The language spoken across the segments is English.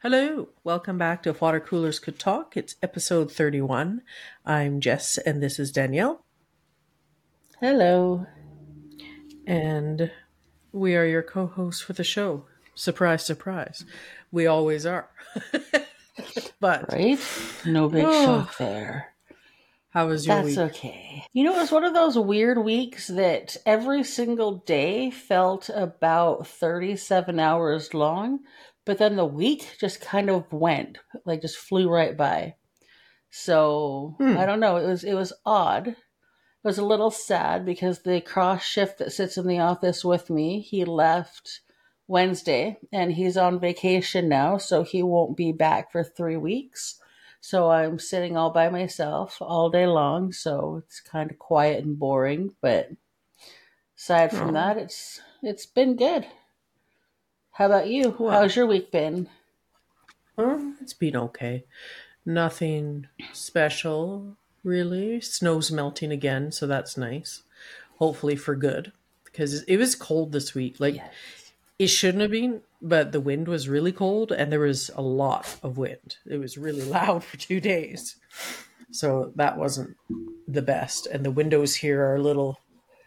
Hello, welcome back to If Water Coolers Could Talk. It's episode 31. I'm Jess, and this is Danielle, Hello. and we are your co hosts for the show. Surprise, surprise. We always are. But, Right? No big shock there. how was your That's week? okay. You know, it was one of those weird weeks that every single day felt about 37 hours long, but then the week just kind of went, like just flew right by. So, I don't know, it was odd. It was a little sad because the cross shift that sits in the office with me, he left Wednesday and he's on vacation now, so he won't be back for 3 weeks. So I'm sitting all by myself all day long, so it's kind of quiet and boring, but aside from Oh, that, it's been good. How about you? well, How's your week been? it's been okay. Nothing special, really. Snow's melting again, so that's nice. Hopefully for good, because it was cold this week. Like, Yes. it shouldn't have been, but the wind was really cold and there was a lot of wind. It was really loud for 2 days. So that wasn't the best. And the windows here are a little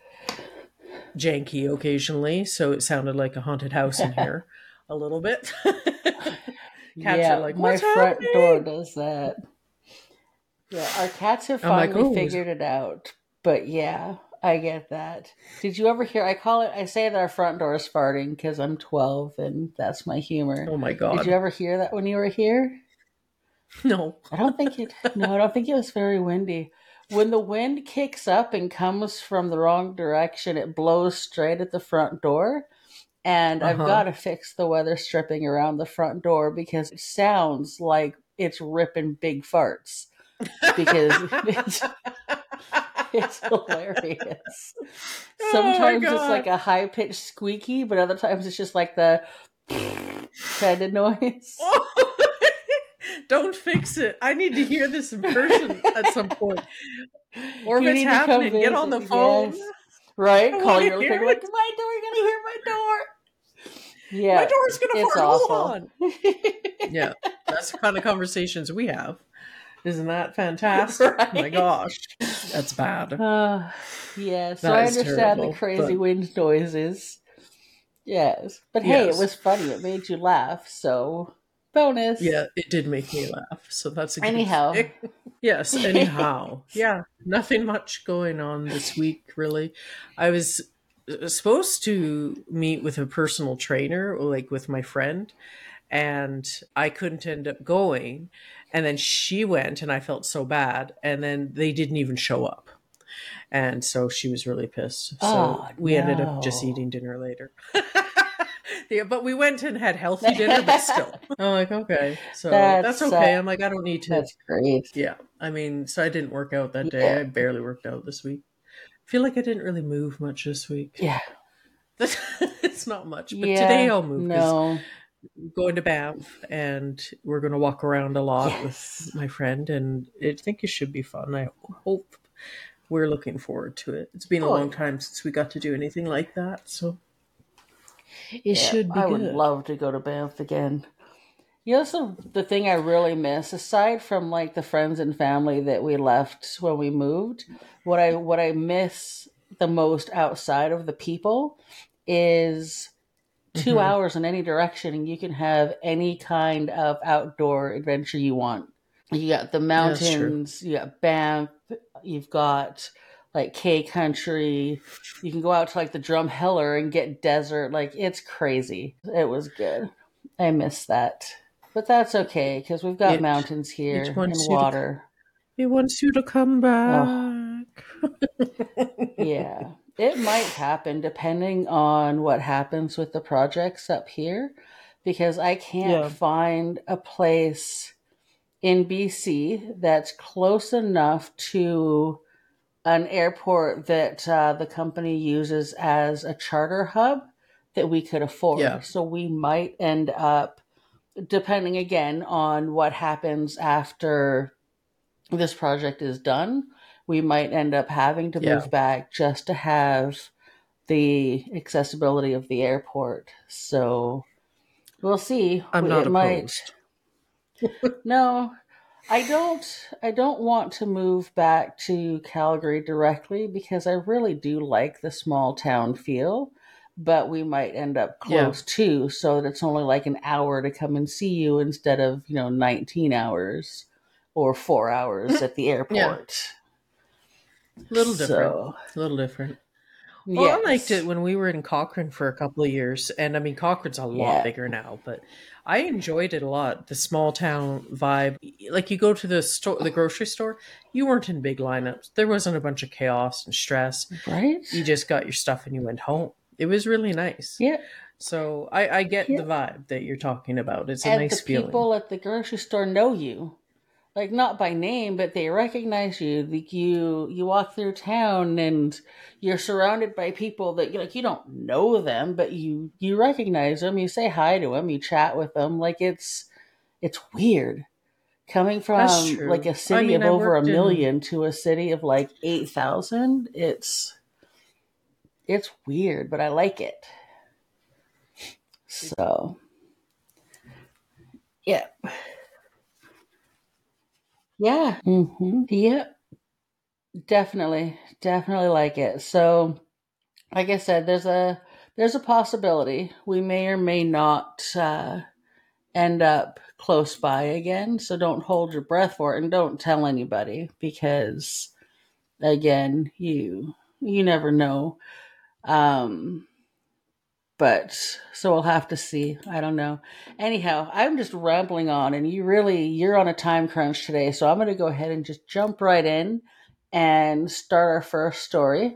janky occasionally. So it sounded like a haunted house in here a little bit. Cats are Yeah, like, my what's front door happening? does that. Yeah, our cats have I'm like, finally oh, figured it out. But yeah, I get that. Did you ever hear? I say that our front door is farting because I'm 12 and that's my humor. oh my Did you God. ever hear that when you were here? No. No, I don't think it was very windy. When the wind kicks up and comes from the wrong direction, it blows straight at the front door. And Uh I've huh. got to fix the weather stripping around the front door because it sounds like it's ripping big farts because it's hilarious. Oh my Sometimes it's like God. a high pitched squeaky, but other times it's just like the kind of noise. Don't fix it. I need to hear this in person at some point. Or if You it's need to come happening, get on visit. the phone. Yes. I Right? want Calling to really hear quick, like, it. my door, you're going to hear my door. My Yeah, door's gonna it's fart. Hold awful. on. Yeah, that's the kind of conversations we have. Isn't that fantastic? My Right? gosh, that's bad. Uh, yeah, so That I is understand the terrible. crazy But wind noises. Yes. But hey, it yes, was funny. It made you laugh, so bonus. yeah, it did make me laugh. So that's a good Anyhow. thing. Yes. Anyhow, yeah, nothing much going on this week really. I was supposed to meet with a personal trainer, like with my friend, and I couldn't end up going. And then she went, and I felt so bad. And then they didn't even show up. And so she was really pissed. So Oh, we ended up just no. eating dinner later. Yeah, but we went and had healthy dinner, but still. I'm like, okay. So that's That's okay. I'm like, I don't need to. that's great. Yeah. I mean, so I didn't work out that day. Yeah. I barely worked out this week. I feel like I didn't really move much this week. Yeah. It's not much, but today Yeah. I'll move because No. going to Banff and we're going to walk around a lot with Yes. my friend, and I think it should be fun. I hope we're looking forward to it. It's been a Oh long yeah. time since we got to do anything like that, so it Yeah. should be I would good. love to go to Banff again. You know, so the thing I really miss, aside from like the friends and family that we left when we moved, what I miss the most outside of the people is 2 hours in any direction, and you can have any kind of outdoor adventure you want. You got the Yeah, that's true. mountains, you got Banff, you've got like K Country. You can go out to like the Drumheller and get desert. Like it's crazy. It was good. I miss that. But that's okay because we've got It mountains it here and wants you to water. it wants you to come Oh, back. yeah. It might happen depending on what happens with the projects up here because I can't Yeah, find a place in BC that's close enough to an airport that the company uses as a charter hub that we could afford. yeah, So we might end up, depending again on what happens after this project is done, we might end up having to yeah. move back just to have the accessibility of the airport. So we'll see. I'm not It might, opposed. No, I don't want to move back to Calgary directly because I really do like the small town feel, but we might end up Yeah. close too, so that it's only like an hour to come and see you instead of, 19 hours or 4 hours at the Yeah. airport. A little different. So, A little different. Well, I liked it yes. when we were in Cochrane for a couple of years. And I mean, Cochrane's a lot Yeah. bigger now, but I enjoyed it a lot. The small town vibe. Like you go to the store, the grocery store, you weren't in big lineups. There wasn't a bunch of chaos and stress. Right? You just got your stuff and you went home. It was really nice. Yeah. So I get Yeah. the vibe that you're talking about. It's a And the nice feeling. people at the grocery store know you. Like not by name, but they recognize you. Like you walk through town and you're surrounded by people that you don't know them, but you recognize them. You say hi to them. You chat with them. Like it's weird coming That's from like true. a I city mean, of I over a worked in, million to a city of like 8,000. It's weird, but I like it. So yeah, yeah, yeah. Definitely like it. So like I said, there's a possibility we may or may not end up close by again. So don't hold your breath for it and don't tell anybody because again, you never know. Um, but so we'll have to see. I don't know. Anyhow, I'm just rambling on, and you're on a time crunch today, so I'm going to go ahead and just jump right in and start our first story.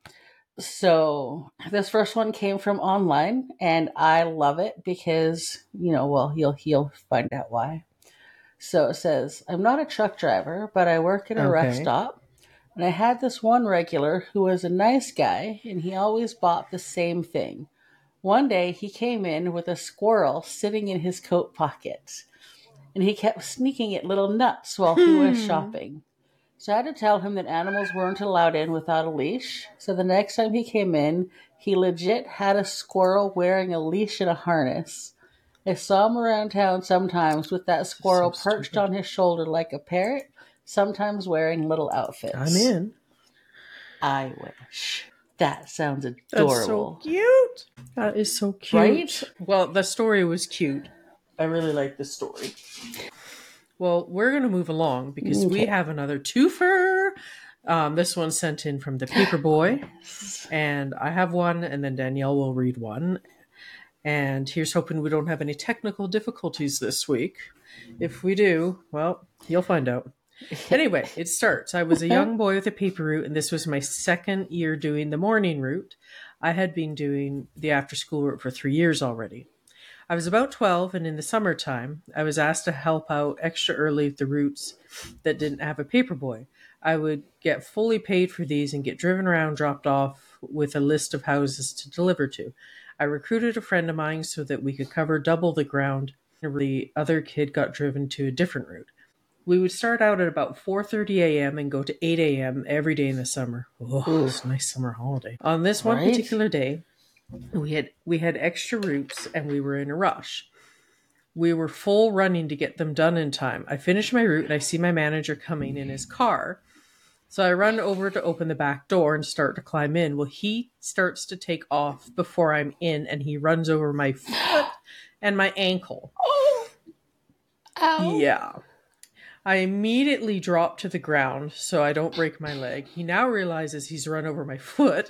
So this first one came from online, and I love it because well, you'll find out why. So it says, "I'm not a truck driver, but I work at a rest okay. stop, and I had this one regular who was a nice guy, and he always bought the same thing. One day he came in with a squirrel sitting in his coat pocket, and he kept sneaking at little nuts while he was Hmm. shopping. So I had to tell him that animals weren't allowed in without a leash. So the next time he came in, he legit had a squirrel wearing a leash and a harness. I saw him around town sometimes with that This is squirrel so perched stupid. on his shoulder like a parrot, sometimes wearing little I'm outfits. in. I wish. That sounds That's so adorable, cute. That is so right? cute. Well, the story was cute. I really like the story. Well, we're going to move along because we Okay. have another twofer. This one's sent in from the Paper Boy, Yes. and I have one, and then Danielle will read one. And here's hoping we don't have any technical difficulties this week. If we do, well, you'll find out. Anyway, it starts. I was a young boy with a paper route, and this was my second year doing the morning route. I had been doing the after school route for 3 years already. I was about 12, and in the summertime, I was asked to help out extra early at the routes that didn't have a paper boy. I would get fully paid for these and get driven around, dropped off with a list of houses to deliver to. I recruited a friend of mine so that we could cover double the ground. The other kid got driven to a different route. We would start out at about 4:30 a.m. and go to 8 a.m. every day in the summer. Oh, Ooh, it's a nice summer holiday. On this one right? particular day, we had extra routes and we were in a rush. We were full running to get them done in time. I finish my route and I see my manager coming in his car. So I run over to open the back door and start to climb in. Well, he starts to take off before I'm in and he runs over my foot and my ankle. Oh, ow. Yeah. I immediately drop to the ground so I don't break my leg. He now realizes he's run over my foot.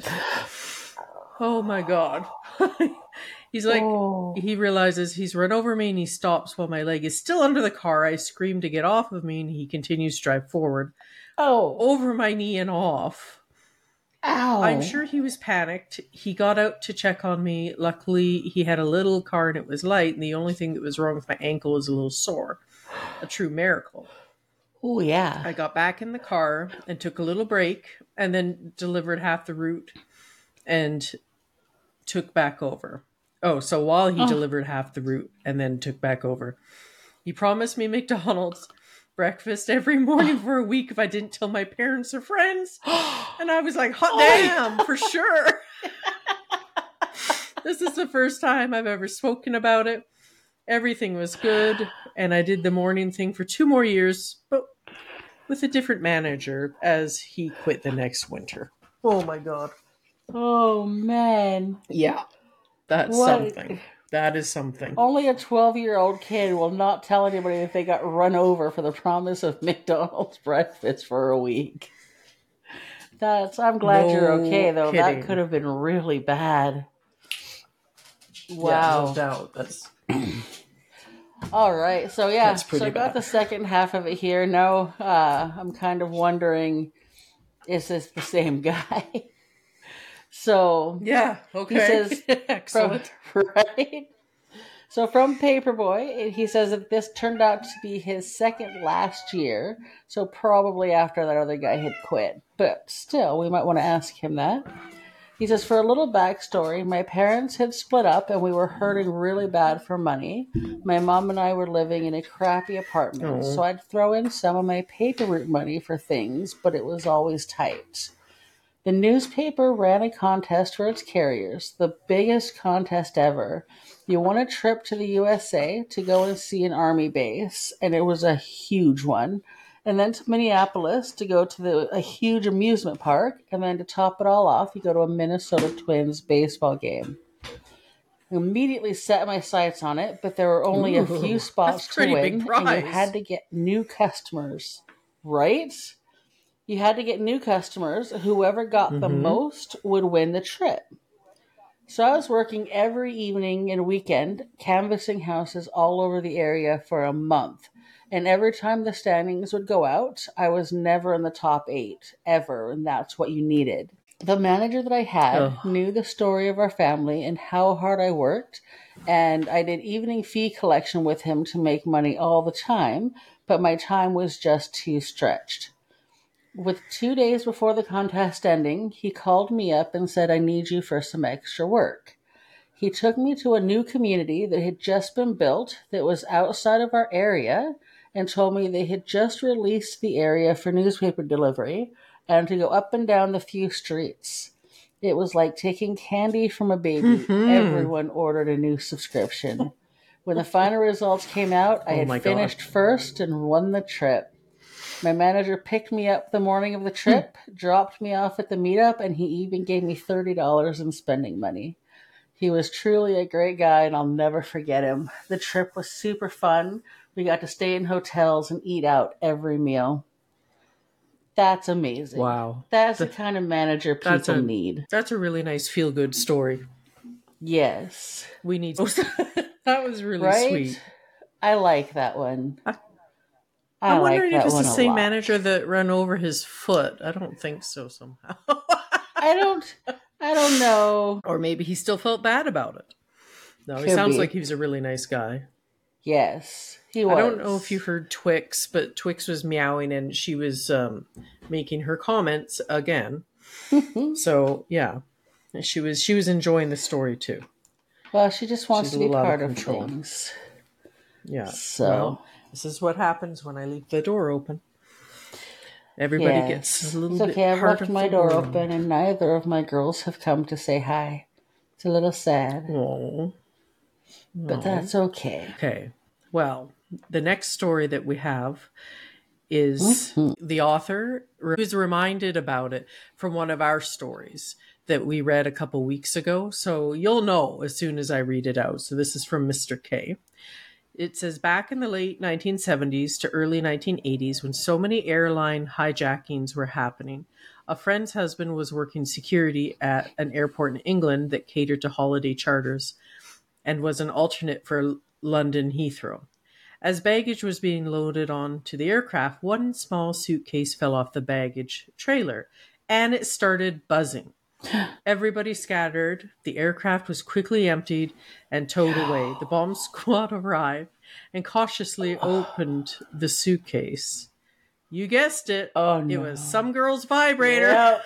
Oh my god. He's like, Oh, he realizes he's run over me and he stops while my leg is still under the car. I scream to get off of me and he continues to drive forward oh, over my knee and off. I'm ow. sure he was panicked. He got out to check on me. Luckily, he had a little car and it was light, and the only thing that was wrong with my ankle was a little sore. A true miracle. Oh, yeah. I got back in the car and took a little break and then delivered half the route and took back over. Oh, so while he Oh, delivered half the route and then took back over, he promised me McDonald's breakfast every morning oh. for a week if I didn't tell my parents or friends. And I was like, hot Oh, damn, for sure. This is the first time I've ever spoken about it. Everything was good, and I did the morning thing for 2 more years, but with a different manager as he quit the next winter. Oh my god. Oh man. Yeah, that's What? something. That is something. Only a 12-year-old kid will not tell anybody if they got run over for the promise of McDonald's breakfast for a week. I'm glad you're okay, No though. That could kidding. have been really bad. Yeah, no Wow. doubt. All right. So That's so pretty I got the bad. second half of it here. No, I'm kind of wondering, is this the same guy? So Yeah, he okay. says, from Excellent. right. So from Paperboy, he says that this turned out to be his second last year. So probably after that other guy had quit. But still, we might want to ask him that. He says, for a little backstory, my parents had split up and we were hurting really bad for money. My mom and I were living in a crappy apartment, so Oh. I'd throw in some of my paper route money for things, but it was always tight. The newspaper ran a contest for its carriers, the biggest contest ever. You won a trip to the USA to go and see an army base, and it was a huge one. And then to Minneapolis to go to a huge amusement park, and then to top it all off, you go to a Minnesota Twins baseball game. I immediately set my sights on it, but there were only a few Ooh, that's spots a to pretty big win, and you had prize. to get new customers, right? You had to get new customers. Whoever got the Mm-hmm. most would win the trip. So I was working every evening and weekend, canvassing houses all over the area for a month. And every time the standings would go out, I was never in the top 8, ever. And that's what you needed. The manager that I had Oh, knew the story of our family and how hard I worked. And I did evening fee collection with him to make money all the time. But my time was just too stretched. With 2 days before the contest ending, he called me up and said, I need you for some extra work. He took me to a new community that had just been built that was outside of our area and told me they had just released the area for newspaper delivery and to go up and down the few streets. It was like taking candy from a baby. hmm. Everyone ordered a new subscription. When the final results came out, I Oh had my god. finished first and won the trip. My manager picked me up the morning of the Hmm. trip, dropped me off at the meetup, and he even gave me $30 in spending money. He was truly a great guy, and I'll never forget him. The trip was super fun. We got to stay in hotels and eat out every meal. That's amazing. Wow. That's the Th- kind of manager That's people a need. that's a really nice feel good story. Yes. We need that was really Right? sweet. I like that one. I, I I'm like wondering if that it's the one a same lot. manager that ran over his foot. I don't think so somehow. I don't I don't know. Or maybe he still felt bad about it. No, he Could sounds like be. he was a really nice guy. Yes, he I don't know if you was. heard Twix, but Twix was meowing and she was making her comments again. So yeah, she was enjoying the story too. Well, she just wants She's a to be little out of part of control. things. Yeah. So, Well, this is what happens when I leave the door open. Everybody gets a yes. little It's bit okay. I've part left of the my door world. open and neither of my girls have come to say hi. It's a little sad, Oh, but no. that's okay. Okay. Well, the next story that we have is Mhm. the author was reminded about it from one of our stories that we read a couple weeks ago. So you'll know as soon as I read it out. So this is from Mr. K. It says back in the late 1970s to early 1980s, when so many airline hijackings were happening, a friend's husband was working security at an airport in England that catered to holiday charters and was an alternate for London Heathrow. As baggage was being loaded onto the aircraft, one small suitcase fell off the baggage trailer and it started buzzing. Everybody scattered. The aircraft was quickly emptied and towed away. The bomb squad arrived and cautiously opened the suitcase. You guessed it. Oh It was no. some girl's vibrator. Yep.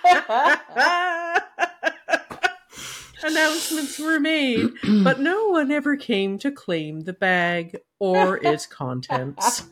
Announcements were made, but no one ever came to claim the bag or its contents.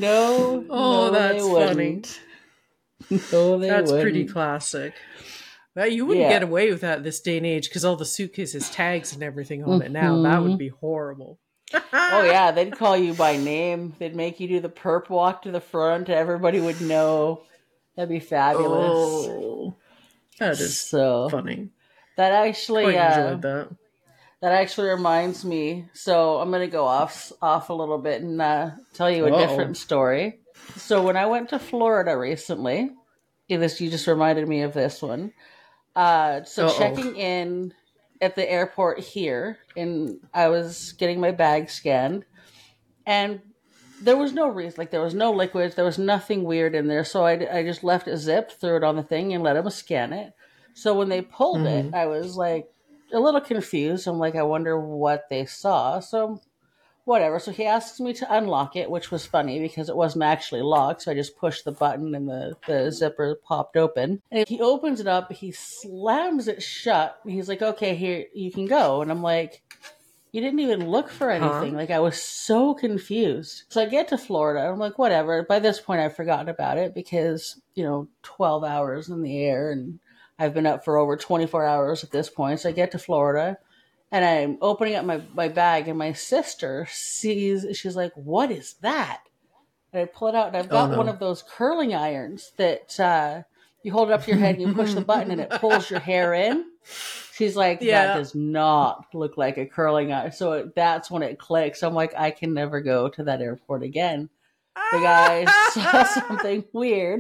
No, Oh, no, they that's funny. wouldn't. No, they That's pretty wouldn't. classic. Well, you wouldn't Yeah. get away with that this day and age because all the suitcases, tags, and everything on it now. That would Hmm. be horrible. Oh yeah, they'd call you by name. They'd make you do the perp walk to the front. Everybody would know. That'd be fabulous. Oh, that is So funny. that actually Quite enjoyed that. that actually reminds me. So I'm gonna go off a little bit and tell you a Uh-oh. different story. So when I went to Florida recently, this you just reminded me of this one. So Uh-oh. checking in at the airport here, and I was getting my bag scanned, and there was no reason, like there was no liquids, there was nothing weird in there. So I just left it zipped, threw it on the thing, and let them scan it. So when they pulled it, Mm-hmm. I was like a little confused. I'm like, I wonder what they saw. So whatever. So he asks me to unlock it, which was funny because it wasn't actually locked. So I just pushed the button and the zipper popped open. And he opens it up, he slams it shut. And he's like, okay, here, you can go. And I'm like, you didn't even look for Huh? anything. Like, I was so confused. So I get to Florida. I'm like, whatever. By this point, I've forgotten about it because, 12 hours in the air and I've been up for over 24 hours at this point. So I get to Florida and I'm opening up my bag and my sister she's like, what is that? And I pull it out and I've Oh got one no. of those curling irons that you hold it up to your head and you push the button and it pulls your hair in. She's like, that Yeah. does not look like a curling iron. So that's when it clicks. I'm like, I can never go to that airport again. The guy saw something weird.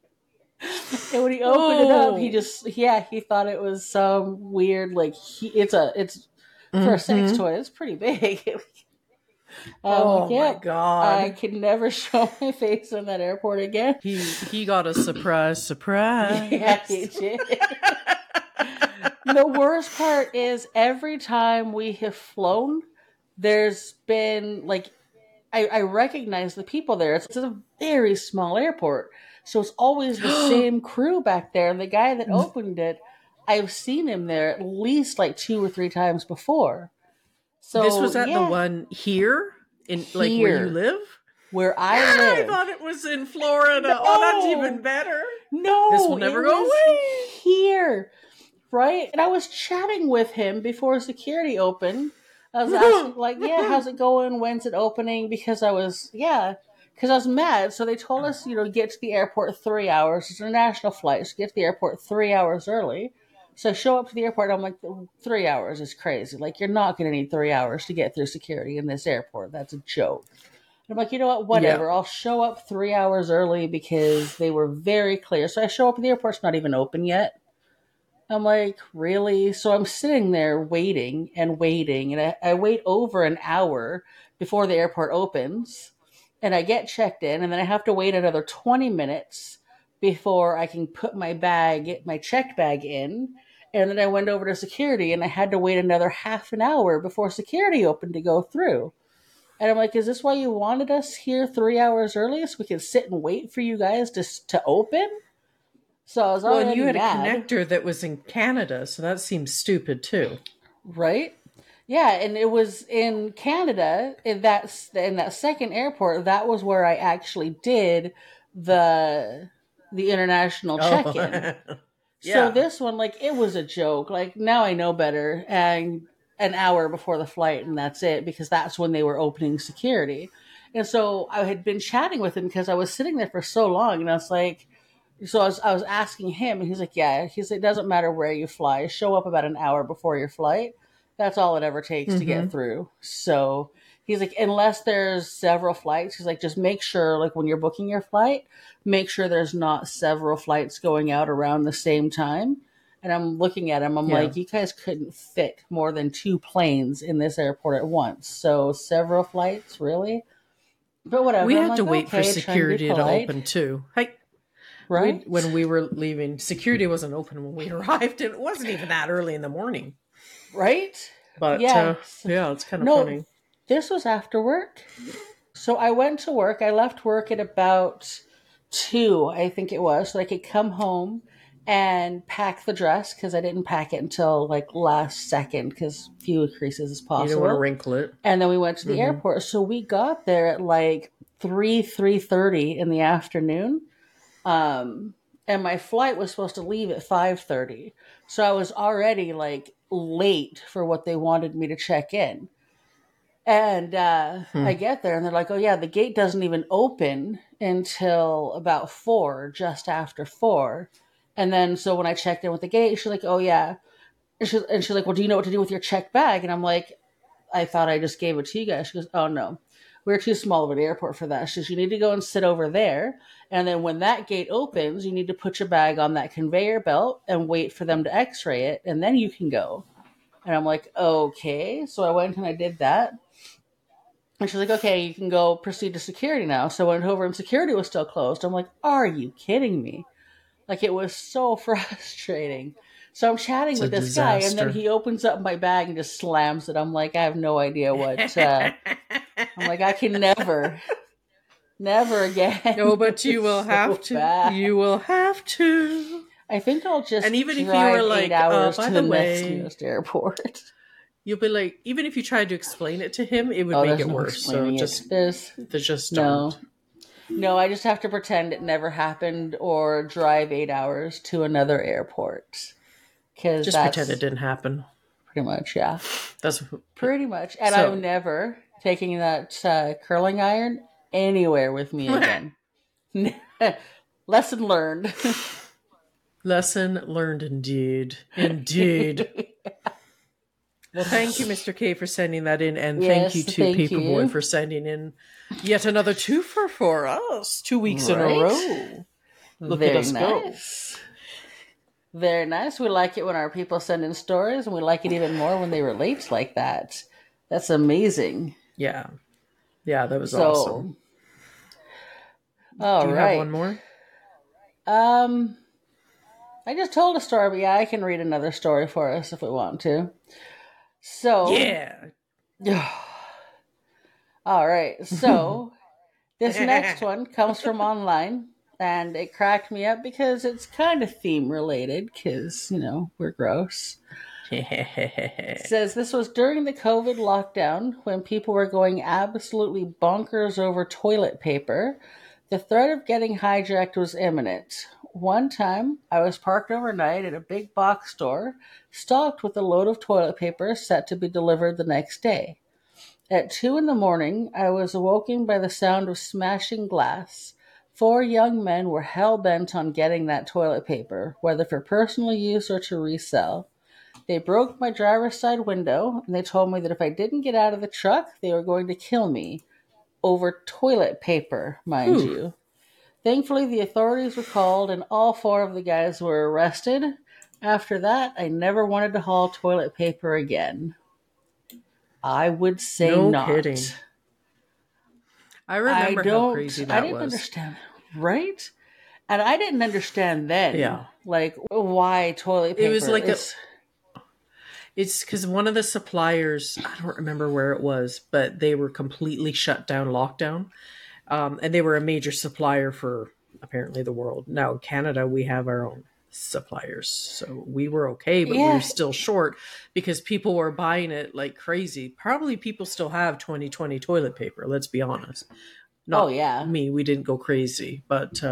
And when he opened it up, Oh. he thought it was some weird, like, it's for a sex Mm-hmm. toy, it's pretty big. I'm like, Oh my yep, I God. can never show my face in that airport again. He got a surprise, Yeah, he surprise. did. The worst part is every time we have flown, there's been like I recognize the people there. It's a very small airport. So it's always the same crew back there. And the guy that opened it, I've seen him there at least like 2 or 3 times before. This So was at the yeah, one here in like where you here live? where I I live. thought it was in Florida. Oh, that's even No, better. This will no, never it go was away. here. Right? And I was chatting with him before security opened. I was asking, like, yeah, how's it going? When's it opening? Because because I was mad. So they told us, get to the airport 3 hours. It's an international flight, so get to the airport 3 hours early. So I show up to the airport, and I'm like, 3 hours is crazy. Like, you're not going to need 3 hours to get through security in this airport. That's a joke. And I'm like, you know what? Yeah. Whatever. I'll show up 3 hours early because they were very clear. So I show up, and the airport's not even open yet. I'm like, really? So I'm sitting there waiting and waiting, and I wait over an hour before the airport opens, and I get checked in, and then I have to wait another 20 minutes before I can put my checked bag in. And then I went over to security, and I had to wait another half an hour before security opened to go through. And I'm like, is this why you wanted us here 3 hours early so we could sit and wait for you guys to open? So I was Well, and you already had a mad. connector that was in Canada, so that seems stupid too. Right? Yeah, and it was in Canada in that second airport. That was where I actually did the the international check-in. Oh. So Yeah. this one, like, it was a joke. Like, now I know better, and an hour before the flight, and that's it, because that's when they were opening security. And so I had been chatting with him because I was sitting there for so long, and I was like, so I was asking him, and he's like, yeah, he's like, it doesn't matter where you fly, show up about an hour before your flight. That's all it ever takes to get Mm-hmm. through. So he's like, unless there's several flights, he's like, just make sure, like, when you're booking your flight, make sure there's not several flights going out around the same time. And I'm looking at him, I'm Yeah. like, you guys couldn't fit more than 2 planes in this airport at once. So several flights, really? But We whatever. I'm had to like, wait for okay, trying to be security to polite, open too. Like when right? we were leaving, security wasn't open when we arrived, and it wasn't even that early in the morning. Right? But Yeah. yeah, it's kind of No, funny. this was after work. So I went to work. I left work at about 2, I think it was, so I could come home and pack the dress because I didn't pack it until like last second because few creases as You don't want to possible. wrinkle it. And then we went to the Mm-hmm. airport. So we got there at like 3:30 in the afternoon. Um, and my flight was supposed to leave at 5:30. So I was already like late for what they wanted me to check in. And I Hmm. get there and they're like, "Oh yeah, the gate doesn't even open until about 4, just after 4." And then so when I checked in with the gate, she's like, "Oh yeah." And she's like, "Well, do you know what to do with your checked bag?" And I'm like, "I thought I just gave it to you guys." She goes, "Oh no, we're too small of an airport for that." She says, "You need to go and sit over there. And then when that gate opens, you need to put your bag on that conveyor belt and wait for them to x-ray it. And then you can go." And I'm like, "Okay." So I went and I did that. And she's like, "Okay, you can go proceed to security now." So I went over and security was still closed. I'm like, "Are you kidding me?" Like it was so frustrating. So I'm chatting It's a with this guy, and then disaster. he opens up my bag and just slams it. I'm like, I have no idea what. I'm like, I can never, never again. No, It but you was will have so to. bad. You will have to. I think I'll And just even if you were drive eight like, hours by to the the next way, nearest airport. you'll be like, even if you tried to explain it to him, it would Oh, make there's it no worse. So explaining it. just No, don't. no. I just have to pretend it never happened or drive 8 hours to another airport because Just pretend it that's didn't happen. pretty much, yeah. That's Pretty much. And I'm so. never taking that curling iron anywhere with me again. Lesson learned. Lesson learned indeed. Indeed. Well, thank you, Mr. K, for sending that in, and thank you Yes, to thank Paperboy you. for sending in yet another twofer for us. 2 weeks in a Right? row. Look at Very us go. nice. Very nice. We like it when our people send in stories, and we like it even more when they relate like that. That's amazing. Yeah. Yeah, that was awesome. So, Do all you have one right. more? Um, I just told a story, but yeah, I can read another story for us if we want to. So, Yeah. all right. So, this next one comes from online, and it cracked me up because it's kind of theme related, because, we're gross. It says this was during the COVID lockdown when people were going absolutely bonkers over toilet paper. The threat of getting hijacked was imminent. One time, I was parked overnight at a big box store, stocked with a load of toilet paper set to be delivered the next day. At 2 in the morning, I was awoken by the sound of smashing glass. Four young men were hell bent on getting that toilet paper, whether for personal use or to resell. They broke my driver's side window and they told me that if I didn't get out of the truck, they were going to kill me. Over toilet paper, mind Whew. you. Thankfully, the authorities were called and all four of the guys were arrested. After that, I never wanted to haul toilet paper again. I would say No not. kidding. I remember how crazy I that didn't was. understand, right? And I didn't understand then, Yeah. like, why toilet It was paper like is. it's because one of the suppliers, I don't remember where it was, but they were completely shut down, lockdown. And they were a major supplier for apparently the world. Now, in Canada, we have our own suppliers. So we were okay, but we were Yeah. still short because people were buying it like crazy. Probably people still have 2020 toilet paper, let's be honest. Oh, Not yeah. me, we didn't go crazy, but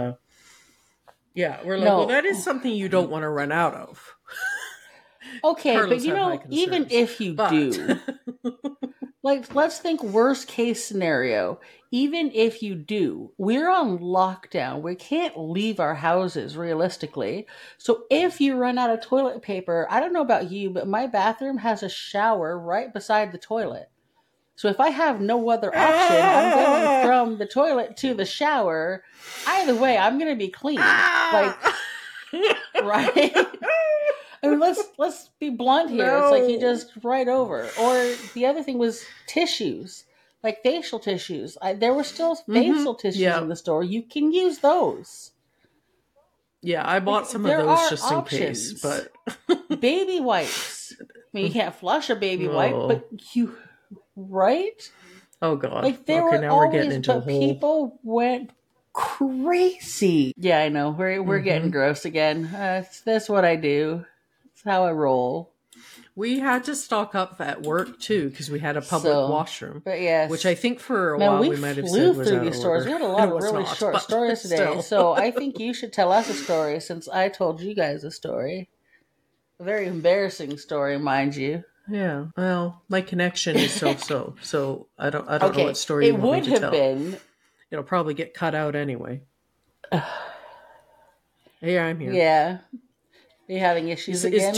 yeah, we're like, well, that is No. something you don't want to run out of. Okay, but Carlos had high even concerns, if you but do, like, let's think worst case scenario. Even if you do, we're on lockdown. We can't leave our houses realistically. So if you run out of toilet paper, I don't know about you, but my bathroom has a shower right beside the toilet. So if I have no other option, I'm going from the toilet to the shower. Either way, I'm going to be clean. Like, right? I mean, let's be blunt here. It's like you no. just right over. Or the other thing was tissues, like facial tissues. There were still facial tissues Yeah. in the store. You can use those. Yeah, I bought Like some of there those are just in case, options. but Baby wipes. I mean, you can't flush a baby wipe, oh, but you right? oh god. Like there Okay, were now we're getting always, into a but whole. people went crazy. Yeah, I know. We're getting gross again. That's what I do. It's how I roll. We had to stock up at work too because we had a public washroom. But yes, which I think for a man, while we might have flew said was through out these of stories. order. We had a lot It of was really not, short but stories today. still. So I think you should tell us a story since I told you guys a story. A very embarrassing story, mind you. Yeah. Well, my connection is so I don't know what story it you want me would to have tell. been. It'll probably get cut out anyway. Hey, I'm here. Yeah. Are you having issues again?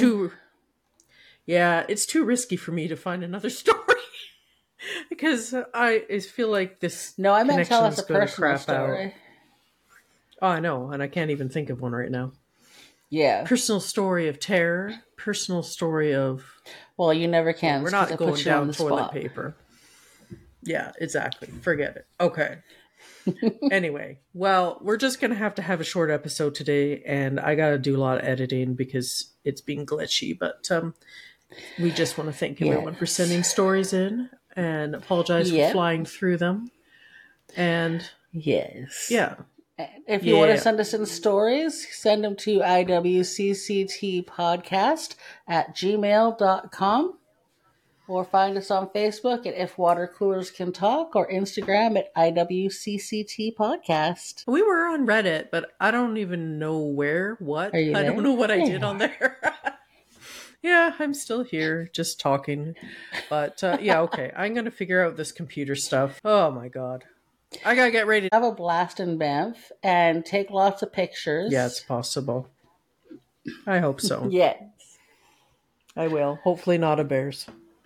It's too risky for me to find another story. Because I feel like this No, I meant tell us a gonna personal crap story. out. Oh, I know, and I can't even think of one right now. Yeah. Personal story of terror. Personal story of... Well, you never can. We're not going down toilet paper. Yeah, exactly. Forget it. Okay. Anyway, well, we're just going to have a short episode today, and I got to do a lot of editing because it's being glitchy, but we just want to thank everyone for sending stories in and apologize for flying through them. And yes. Yeah. If you want to send us in stories, send them to iwcctpodcast@gmail.com or find us on Facebook at If Water Coolers Can Talk or Instagram at iwcctpodcast. We were on Reddit, but I don't even know what. I don't know what I did on there. Yeah, I'm still here just talking. But okay. I'm going to figure out this computer stuff. Oh my God. I gotta get ready to have a blast in Banff and take lots of pictures. Yeah, it's possible. I hope so. Yes. I will. Hopefully not a bear's.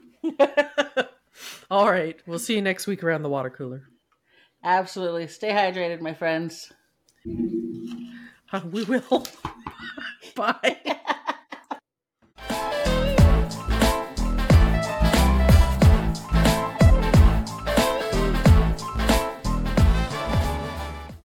All right. We'll see you next week around the water cooler. Absolutely. Stay hydrated, my friends. We will. Bye.